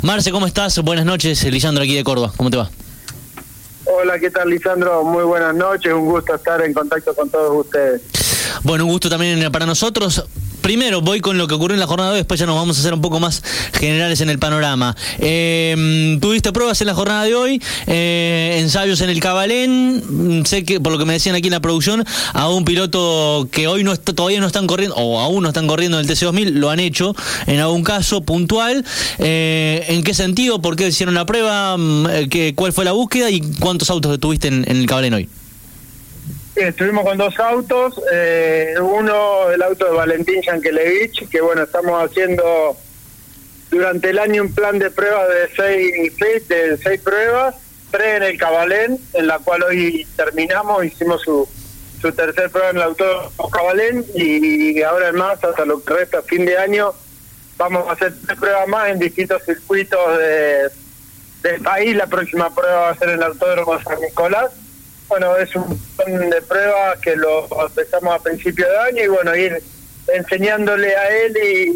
Marce, ¿cómo estás? Buenas noches, Lisandro aquí de Córdoba, ¿cómo te va? Hola, ¿qué tal, Lisandro? Muy buenas noches, un gusto estar en contacto con todos ustedes. Bueno, un gusto también para nosotros. Primero voy con lo que ocurrió en la jornada de hoy, después ya nos vamos a hacer un poco más generales en el panorama. Tuviste pruebas en la jornada de hoy, ensayos en el Cabalén, sé que por lo que me decían aquí en la producción, a un piloto que hoy no está, todavía no están corriendo, o aún no están corriendo en el TC2000, lo han hecho en algún caso puntual. ¿En qué sentido? ¿Por qué hicieron la prueba? ¿Cuál fue la búsqueda? ¿Y cuántos autos tuviste en el Cabalén hoy? Estuvimos con dos autos, uno el auto de Valentín Yankelevich, que bueno, estamos haciendo durante el año un plan de pruebas de seis pruebas, 3 en el Cabalén, en la cual hoy terminamos, hicimos su tercer prueba en el auto Cabalén, y ahora en más, hasta lo que resta fin de año, vamos a hacer 3 pruebas más en distintos circuitos del país. La próxima prueba va a ser en el Autódromo San Nicolás. Bueno, es un plan de pruebas que lo empezamos a principio de año y bueno, ir enseñándole a él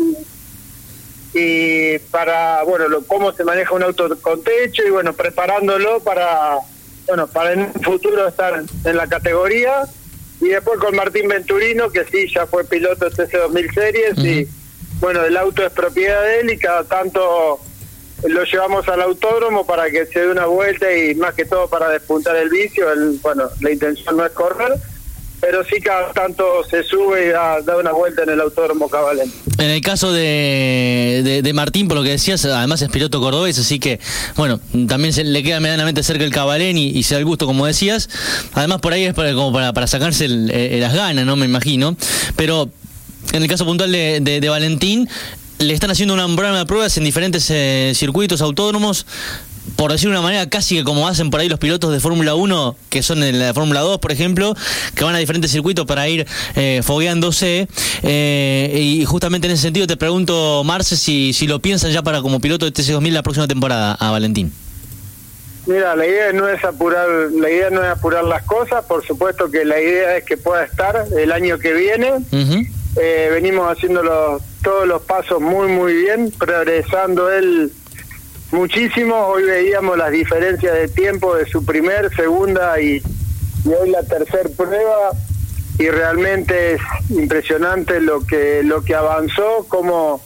y para, bueno, cómo se maneja un auto con techo y bueno, preparándolo para en un futuro estar en la categoría. Y después con Martín Venturino, que sí, ya fue piloto de TC2000 Series y bueno, el auto es propiedad de él y cada tanto lo llevamos al autódromo para que se dé una vuelta y más que todo para despuntar el vicio. Bueno, la intención no es correr, pero sí cada tanto se sube y da una vuelta en el autódromo Cabalén. En el caso de Martín, por lo que decías, además es piloto cordobés, así que bueno, también le queda medianamente cerca el Cabalén y se da el gusto, como decías. Además por ahí es para sacarse las ganas, ¿no? Me imagino. Pero en el caso puntual de Valentín, le están haciendo una programa de pruebas en diferentes circuitos, autódromos, por decir de una manera, casi que como hacen por ahí los pilotos de Fórmula 1, que son en la Fórmula 2, por ejemplo, que van a diferentes circuitos para ir fogueándose. Y justamente en ese sentido te pregunto, Marce, si lo piensan ya para como piloto de TC2000 la próxima temporada a Valentín. Mira, la idea no es apurar las cosas. Por supuesto que la idea es que pueda estar el año que viene. Venimos haciendo todos los pasos muy bien, progresando él muchísimo. Hoy veíamos las diferencias de tiempo de su segunda y hoy la tercera prueba, y realmente es impresionante lo que avanzó, cómo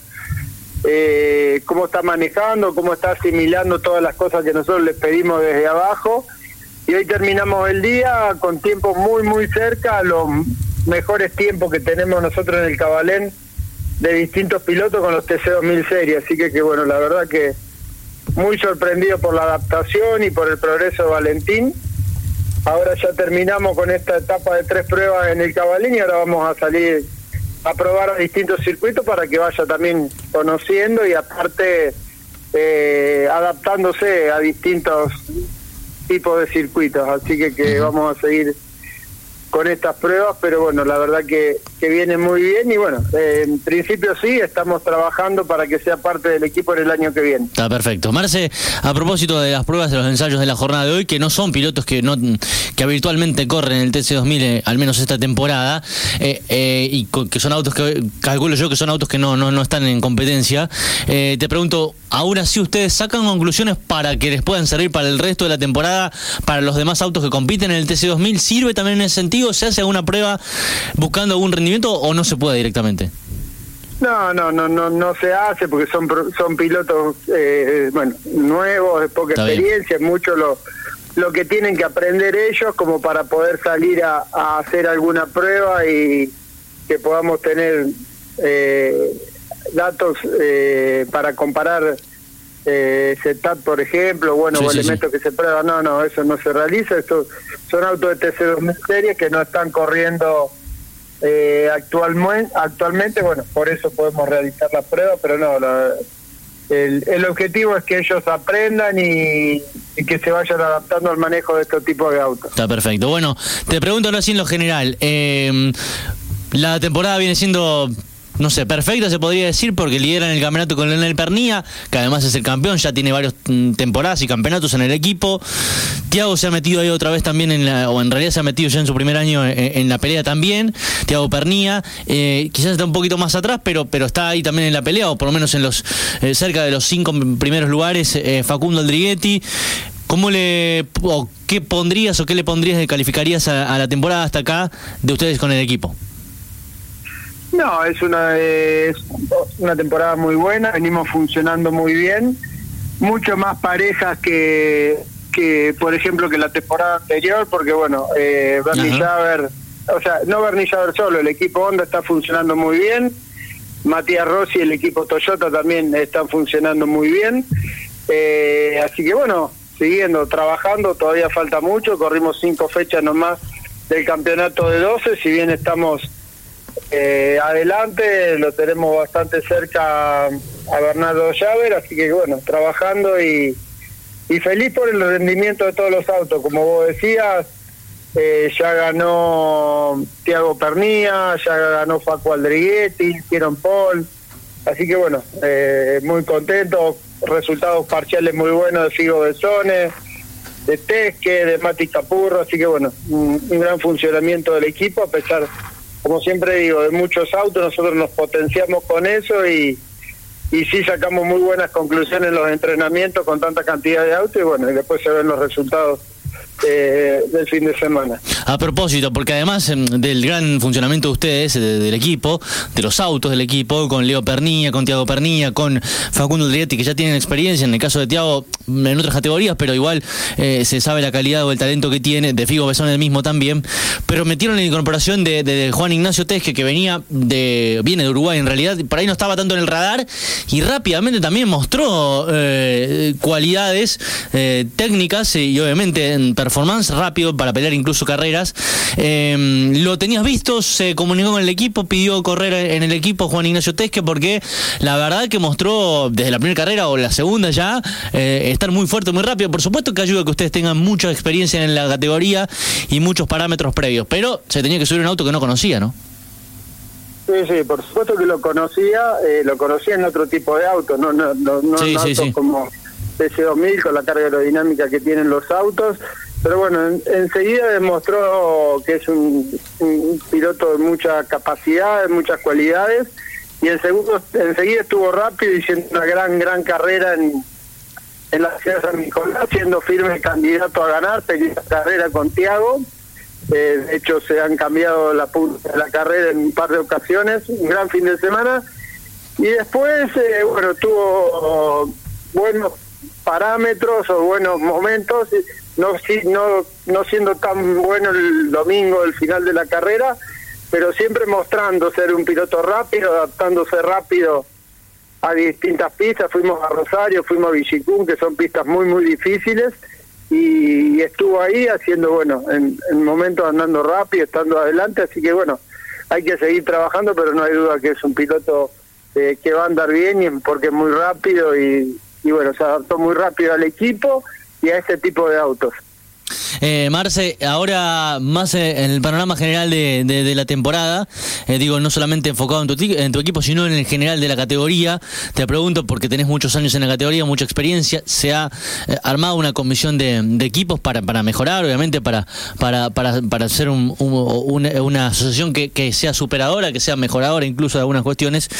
está manejando, cómo está asimilando todas las cosas que nosotros le pedimos desde abajo. Y hoy terminamos el día con tiempos muy cerca a los mejores tiempos que tenemos nosotros en el Cabalén de distintos pilotos con los TC2000 Series. Así que bueno, la verdad que muy sorprendido por la adaptación y por el progreso de Valentín. Ahora ya terminamos con esta etapa de 3 pruebas en el Cabalén y ahora vamos a salir a probar a distintos circuitos para que vaya también conociendo y aparte adaptándose a distintos tipos de circuitos. Así que vamos a seguir con estas pruebas, pero bueno, la verdad que viene muy bien y bueno, en principio sí, estamos trabajando para que sea parte del equipo en el año que viene. Está perfecto. Marce, a propósito de las pruebas, de los ensayos de la jornada de hoy, que no son pilotos que habitualmente corren en el TC2000, al menos esta temporada, y que son autos que calculo yo que son autos que no están en competencia, te pregunto, ¿aún así ustedes sacan conclusiones para que les puedan servir para el resto de la temporada, para los demás autos que compiten en el TC2000? ¿Sirve también en ese sentido? ¿Se hace alguna prueba buscando algún rendimiento o no se puede directamente? No se hace porque son pilotos nuevos, de poca experiencia, es mucho lo que tienen que aprender ellos como para poder salir a hacer alguna prueba y que podamos tener datos para comparar setup, por ejemplo, o elementos que se prueban. No, eso no se realiza. Estos son autos de TC2000 Series que no están corriendo actualmente. Bueno, por eso podemos realizar la prueba, pero no, el objetivo es que ellos aprendan y que se vayan adaptando al manejo de estos tipos de autos. Está perfecto. Bueno, te pregunto ahora sí en lo general. La temporada viene siendo no sé, perfecta se podría decir, porque lideran el campeonato con Leonel Pernía, que además es el campeón, ya tiene varias temporadas y campeonatos en el equipo. Thiago se ha metido ahí otra vez también o en realidad se ha metido ya en su primer año en la pelea también, Thiago Pernía, quizás está un poquito más atrás, pero está ahí también en la pelea, o por lo menos en los cerca de los 5 primeros lugares, Facundo Aldriguetti. ¿Qué pondrías o qué le pondrías, calificarías a la temporada hasta acá de ustedes con el equipo? No, es una temporada muy buena, venimos funcionando muy bien, mucho más parejas que por ejemplo que la temporada anterior, porque bueno, Bernie Javer, o sea, no Bernie Javer solo, el equipo Honda está funcionando muy bien, Matías Rossi y el equipo Toyota también están funcionando muy bien, así que bueno, siguiendo trabajando, todavía falta mucho, corrimos 5 fechas nomás del campeonato de 12, si bien estamos adelante, lo tenemos bastante cerca a Bernardo Javer, así que bueno, trabajando y feliz por el rendimiento de todos los autos, como vos decías, ya ganó Thiago Pernía, ya ganó Facu Aldriguetti, hicieron Paul, así que bueno, muy contento, resultados parciales muy buenos de Figo Besone, de Tesque, de Mati Capurro, así que bueno, un gran funcionamiento del equipo, a pesar, como siempre digo, de muchos autos, nosotros nos potenciamos con eso y sí sacamos muy buenas conclusiones en los entrenamientos con tanta cantidad de autos y bueno, y después se ven los resultados del fin de semana. A propósito, porque además del gran funcionamiento de ustedes, del equipo, de los autos del equipo, con Leo Pernía, con Thiago Pernía, con Facundo Aldriguetti, que ya tienen experiencia, en el caso de Thiago en otras categorías, pero igual se sabe la calidad o el talento que tiene, de Figo Besone el mismo también, pero metieron la incorporación de Juan Ignacio Tesque, que viene de Uruguay en realidad, por ahí no estaba tanto en el radar, y rápidamente también mostró cualidades técnicas y obviamente en performance rápido para pelear incluso carreras. Lo tenías visto, se comunicó con el equipo, pidió correr en el equipo Juan Ignacio Tesque, porque la verdad que mostró desde la primera carrera o la segunda ya estar muy fuerte, muy rápido. Por supuesto que ayuda a que ustedes tengan mucha experiencia en la categoría y muchos parámetros previos, pero se tenía que subir un auto que no conocía, ¿no? Sí, por supuesto que lo conocía en otro tipo de autos, no sí, autos sí. como TC2000 con la carga aerodinámica que tienen los autos, pero bueno, enseguida demostró que es un piloto de mucha capacidad, de muchas cualidades, y enseguida estuvo rápido y haciendo una gran carrera en la ciudad de San Nicolás, siendo firme candidato a ganar, peleó carrera con Thiago. De hecho se han cambiado la punta de la carrera en un par de ocasiones, un gran fin de semana, y después bueno, tuvo buenos parámetros o buenos momentos, no siendo tan bueno el domingo, el final de la carrera, pero siempre mostrando ser un piloto rápido, adaptándose rápido a distintas pistas. Fuimos a Rosario, fuimos a Villicún, que son pistas muy difíciles, y estuvo ahí haciendo, bueno, en momentos andando rápido, estando adelante, así que bueno, hay que seguir trabajando, pero no hay duda que es un piloto que va a andar bien, porque es muy rápido y bueno, se adaptó muy rápido al equipo y a ese tipo de autos. Marce, ahora más en el panorama general de la temporada, digo, no solamente enfocado en tu equipo, sino en el general de la categoría, te pregunto porque tenés muchos años en la categoría, mucha experiencia, se ha armado una comisión de equipos para mejorar, obviamente, para hacer una asociación que sea superadora, que sea mejoradora incluso de algunas cuestiones.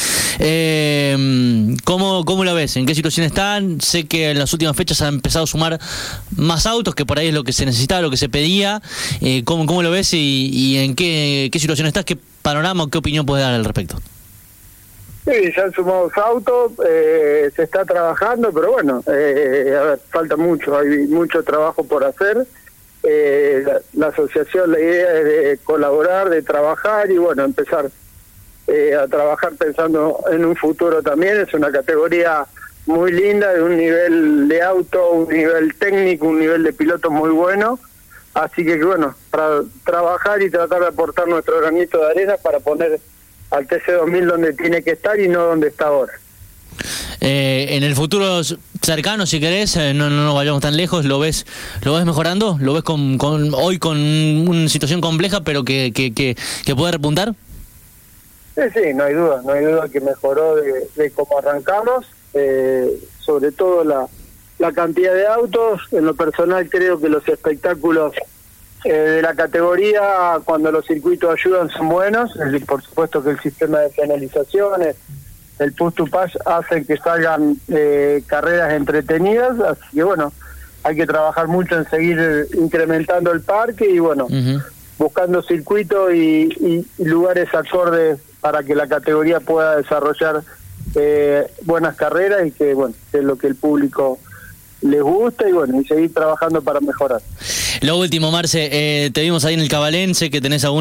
¿Cómo lo ves? ¿En qué situación están? Sé que en las últimas fechas han empezado a sumar más autos, que por ahí es lo que se necesitaba, lo que se pedía. ¿Cómo lo ves y en qué situación estás? ¿Qué panorama o qué opinión puedes dar al respecto? Sí, se han sumado autos, se está trabajando, pero bueno, a ver, falta mucho, hay mucho trabajo por hacer. La asociación, la idea es de colaborar, de trabajar y bueno, empezar a trabajar pensando en un futuro también. Es una categoría muy linda, de un nivel de auto, un nivel técnico, un nivel de piloto muy bueno, así que bueno, para trabajar y tratar de aportar nuestro granito de arena para poner al TC2000 donde tiene que estar y no donde está ahora. En el futuro cercano, si querés, no vayamos tan lejos, ¿lo ves mejorando? ¿Lo ves hoy con una situación compleja pero que puede repuntar? Sí, no hay duda que mejoró de cómo arrancamos, sobre todo la cantidad de autos. En lo personal creo que los espectáculos de la categoría, cuando los circuitos ayudan, son buenos. Por supuesto que el sistema de penalizaciones, el push to pass, hace que salgan carreras entretenidas, así que bueno, hay que trabajar mucho en seguir incrementando el parque y bueno, buscando circuitos y lugares acordes para que la categoría pueda desarrollar buenas carreras y que bueno, que es lo que el público les gusta y bueno, y seguir trabajando para mejorar. Lo último, Marce, te vimos ahí en el Cabalén, sé que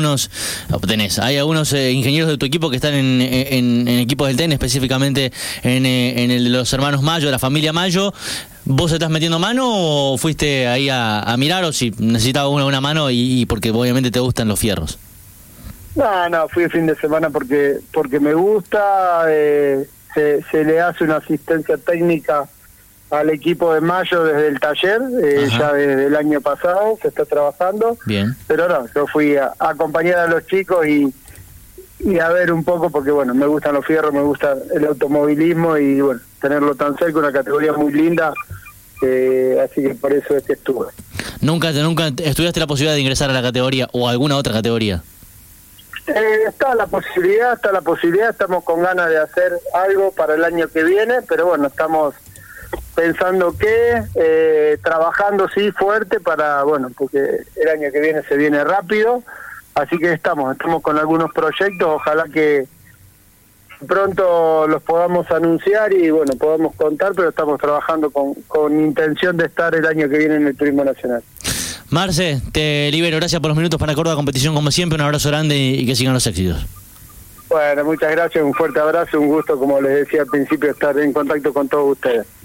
hay algunos ingenieros de tu equipo que están en equipos del TEN, específicamente en el de los hermanos Mayo, de la familia Mayo. ¿Vos estás metiendo mano o fuiste ahí a mirar, o si necesitabas una mano y porque obviamente te gustan los fierros? No, fui el fin de semana porque me gusta, se le hace una asistencia técnica al equipo de Mayo desde el taller, ya desde el año pasado se está trabajando. Bien. Pero no, yo fui a acompañar a los chicos y a ver un poco, porque bueno, me gustan los fierros, me gusta el automovilismo y bueno, tenerlo tan cerca, una categoría muy linda, así que por eso es que estuve. ¿Nunca estudiaste la posibilidad de ingresar a la categoría o a alguna otra categoría? Está la posibilidad, estamos con ganas de hacer algo para el año que viene, pero bueno, estamos pensando que trabajando sí fuerte para, bueno, porque el año que viene se viene rápido, así que estamos con algunos proyectos, ojalá que pronto los podamos anunciar y bueno, podamos contar, pero estamos trabajando con intención de estar el año que viene en el Turismo Nacional. Marce, te libero, gracias por los minutos para Córdoba Competición como siempre, un abrazo grande y que sigan los éxitos. Bueno, muchas gracias, un fuerte abrazo, un gusto, como les decía al principio, estar en contacto con todos ustedes.